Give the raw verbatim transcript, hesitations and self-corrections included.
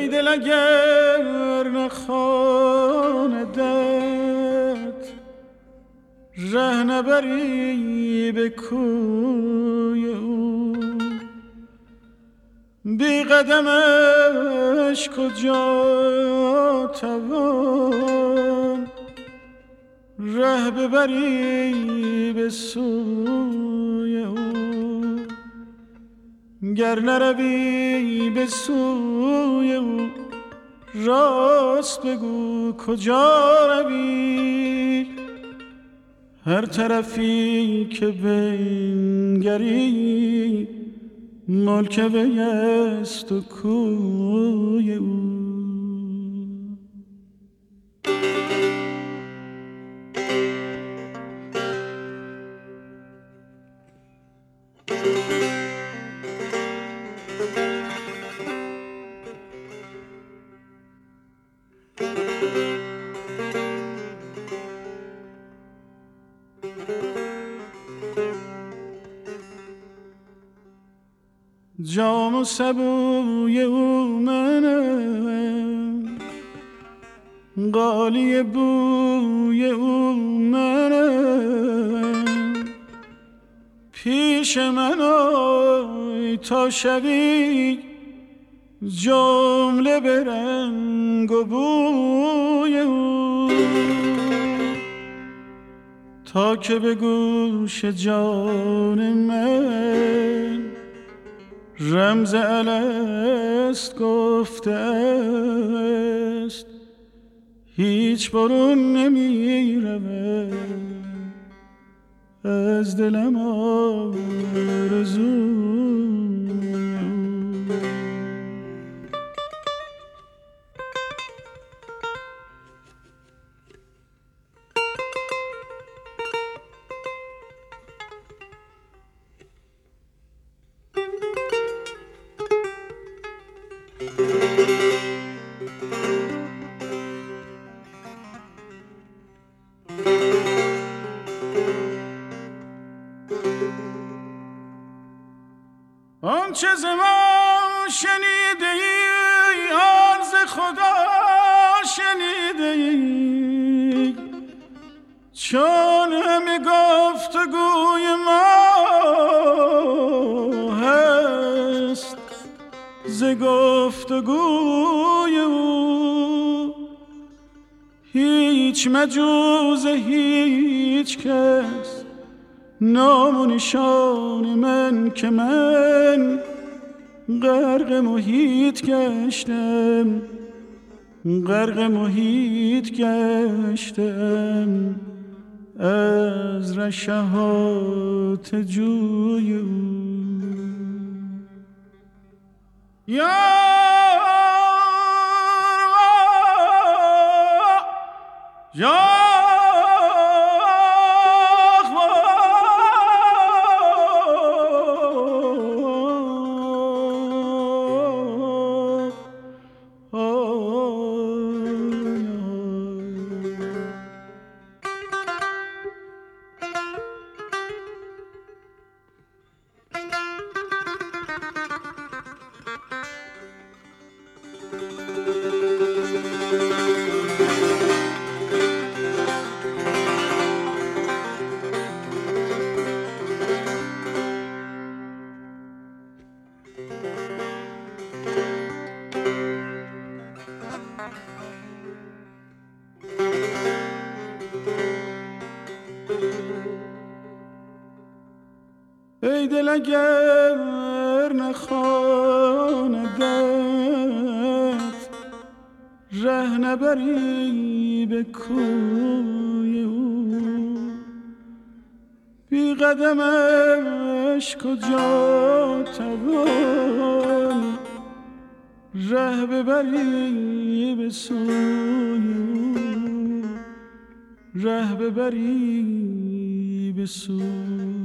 دل اگر نخواندت ره نبری به کوی او، بی قدمش کجا توان ره ببری به سوی او. گر نروی به سوی او راست بگو کجا روی، هر طرفی که بنگری ملک وی است و کوی او. جام و سبوی او منم، قالی بوی او منم، پیش من آی تا شوی جمله به رنگ و بوی او، تا که به گوش جان من رمز الست گفته است، هیچ برون نمی رود از دلم آرزو. آنچه ز ما شنیده ای آن ز خدا شنیده ای، چون همه گفتگوی ما هست ز گفتگوی او، هیچ مجوز هیچ کس نام و نشان من که من غرق محیط گشتم، غرق محیط گشتم از رشحات جوی او. یا یا ای دل اگر نخواندت ره نبری به کوی او، بی قدمش کجا توان ره ببری به سوی او، ره ببری به سوی